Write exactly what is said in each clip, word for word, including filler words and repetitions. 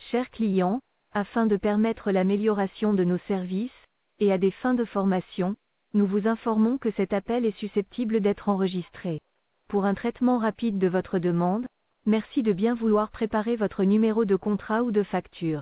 Chers clients, afin de permettre l'amélioration de nos services, et à des fins de formation, nous vous informons que cet appel est susceptible d'être enregistré. Pour un traitement rapide de votre demande, merci de bien vouloir préparer votre numéro de contrat ou de facture.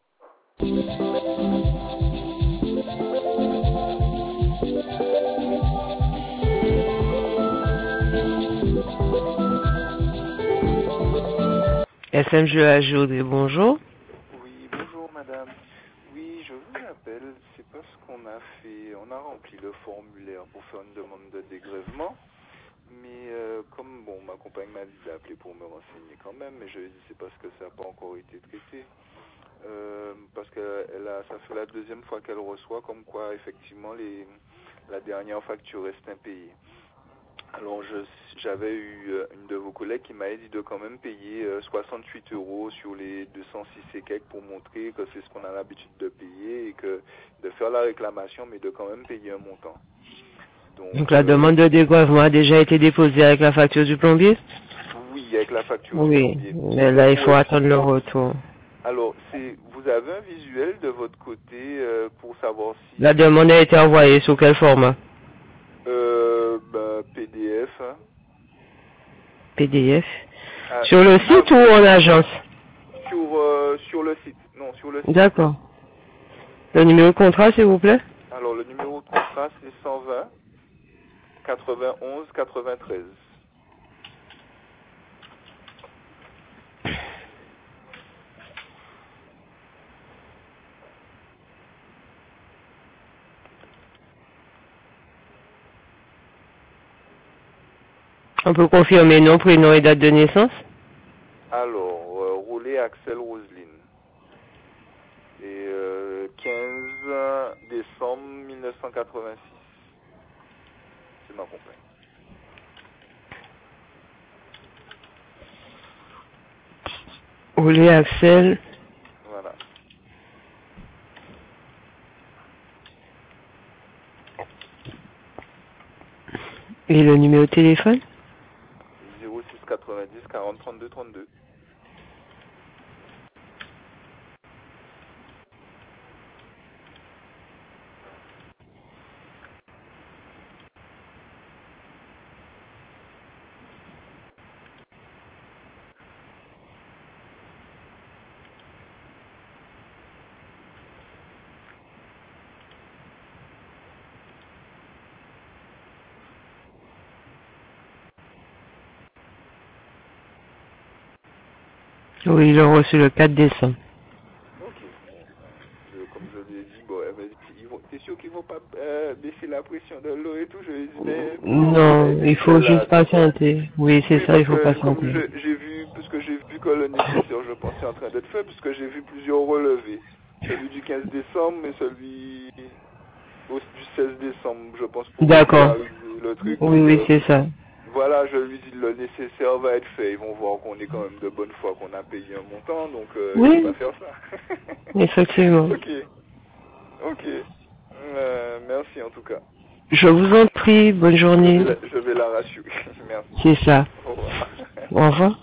S M G A Géodré, bonjour. Oui, bonjour madame. Oui, je vous appelle, c'est parce qu'on a fait, on a rempli le formulaire pour faire une demande de dégrèvement, mais euh, comme, bon, ma compagne m'a dit d'appeler pour me renseigner quand même, mais je lui ai dit c'est parce que ça n'a pas encore été traité, euh, parce que elle a, ça fait la deuxième fois qu'elle reçoit, comme quoi effectivement les, la dernière facture reste impayée. Alors je j'avais eu une de vos collègues qui m'avait dit de quand même payer euh, soixante-huit euros sur les deux cent six et quelques pour montrer que c'est ce qu'on a l'habitude de payer et que de faire la réclamation mais de quand même payer un montant. Donc, Donc la euh, demande de dégrèvement a déjà été déposée avec la facture du plombier? Oui, avec la facture Oui, du plombier. mais là il faut attendre le retour. Alors, c'est vous avez un visuel de votre côté euh, pour savoir si... La demande a été envoyée sous quel format? Euh, bah, P D F. Hein. P D F. Ah, Sur le site ah, ou en agence? Sur, euh, sur le site. Non, sur le site. D'accord. Le numéro de contrat, s'il vous plaît? Alors, le numéro de contrat, c'est cent vingt quatre-vingt-onze quatre-vingt-treize. On peut confirmer nom, prénom et date de naissance? Alors, euh, Rollet Axel Roselyne. Et euh, quinze décembre mille neuf cent quatre-vingt-six. C'est ma compagne. Rollet Axel. Voilà. Et le numéro de téléphone? zéro six quatre-vingt-dix quarante trente-deux trente-deux. Oui, ils l'ont reçu le quatre décembre. Ok. Bon, je- comme je l'ai dit, bon, elle m'a dit, ils vont- t'es sûr qu'ils vont pas euh, baisser la pression de l'eau et tout? Je lui ai dit, mais Non, il faut juste là, patienter. Oui, c'est oui, ça, il parce faut que comme patienter. je- j'ai vu, parce que j'ai vu que le nécessaire, je pensais en train d'être fait, parce que j'ai vu plusieurs relevés. Celui du quinze décembre, mais celui au- du seize décembre, je pense, pour D'accord. régulariser le truc. Oui, Donc oui, euh, c'est ça. voilà, je lui dis le nécessaire va être fait. Ils vont voir qu'on est quand même de bonne foi, qu'on a payé un montant, donc euh, ils vont Oui, pas faire ça. effectivement. Ok, ok. Euh, merci en tout cas. Je vous en prie, bonne Je vais journée. la, je vais la rassurer. Merci. C'est ça. Au revoir. Au revoir.